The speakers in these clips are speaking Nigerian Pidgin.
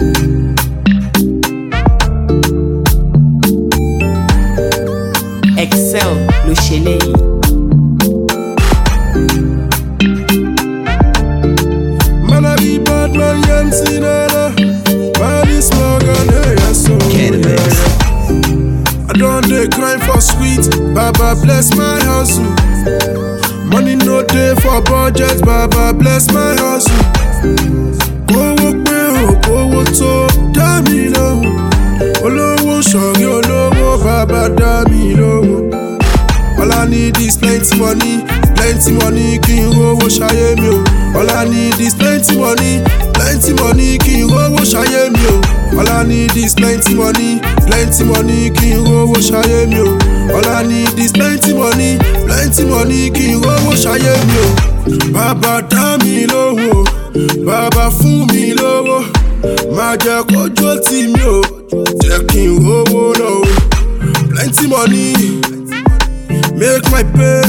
Excel ló ṣe léyìí. Man, I be bad man, Yancy Nana. Body slogan, hey, yes, so I don't dey grind for sweet, Baba bless my hustle. Money no day for budget, Baba bless my hustle. Kówó pé o, kówó tó, dá mi lóhùn. Olówó ṣọ̀rí olówó, Baba dá mi lóhùn. All I need is plenty money kí n rówó ṣayé mi o. All I need is plenty money kí n rówó ṣayé mi o. All I need is plenty money kí n rówó ṣayé mi o. All I need is plenty money kí n rówó ṣayé mi o. Bàbá dá mi lówó, bàbá fún mi lówó, má jẹ́ kójú tì mí o, jẹ́ kí n rówó lọ o. Plenty money, make my pay,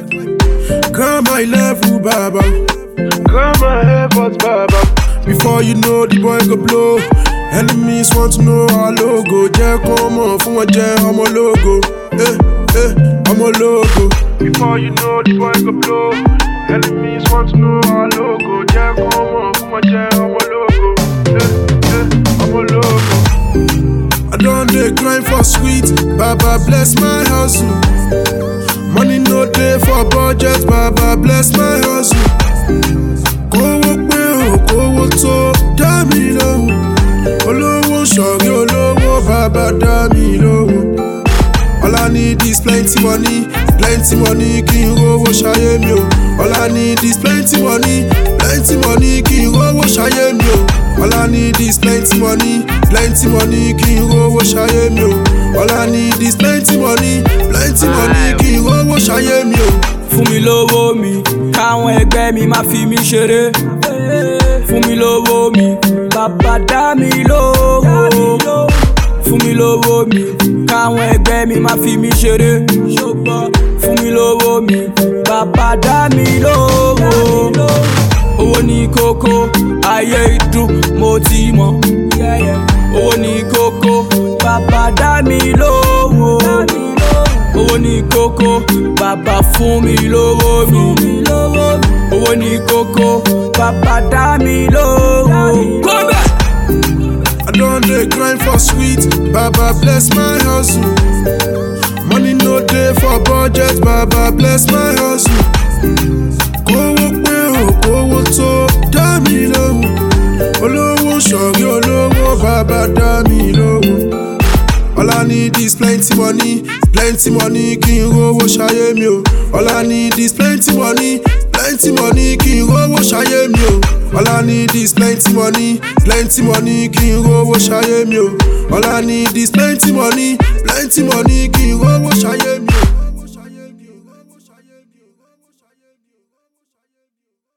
come my level, Baba. Come my efforts, Baba. Before you know the boy go blow. Enemies want to know our logo. Jẹ́ kó mọ̀ fún wọn jẹ́ ọmọ logo. Ọmọ logo. Before you know the boy go blow. Enemies want to know our logo. Jẹ́ kó mọ̀ fún wọn jẹ́ ọmọ logo. Ọmọ logo. I don't dey grind for sweet, Baba bless my hustle. Money no day for budget, Baba bless my hustle. Kówó pé o, kówó tó, dá mi lóhùn. Olówó ṣọ̀rí olówó, Baba dá mi lóhùn. All I need is plenty money kí n rówó ṣayé mi o. All I need is plenty money kí n rówó ṣayé mi o. All I need is plenty money kí n rówó ṣayé mi o. All I need is plenty money kí n rówó ṣayé mi o. Fún mi lówó mi, káwọn ẹgbẹ́ mi má fi mí ṣeré. Fún mi lówó mi, bàbá dá mi lówó. Fún mi lówó mi, káwọn ẹgbẹ́ mi má fi mí ṣeré. Fún mi lówó mi, bàbá dá mi lówó. Owó ní kókó, ayé ìdùn mo ti mọ̀. Owó ní kókó, bàbá dá mi lówó. Owó ní kókó, bàbá fún mi lówó mi. Owó ní kókó, bàbá dá mi lówó. I don't dey grind for sweet, Baba bless my hustle. Money no day for budget, Baba bless my hustle. Kówó pé o, kówó tó, dá mi lóhùn. Olówó ṣọ̀rí olówó, Baba dá mi lóhùn. All I need is plenty money kí n rówó ṣayé mi o. All I need is plenty money kí n rówó ṣayé mi o. All I need is plenty money kí n rówó ṣayé mi o. All I need is plenty money kí n rówó ṣayé mi o.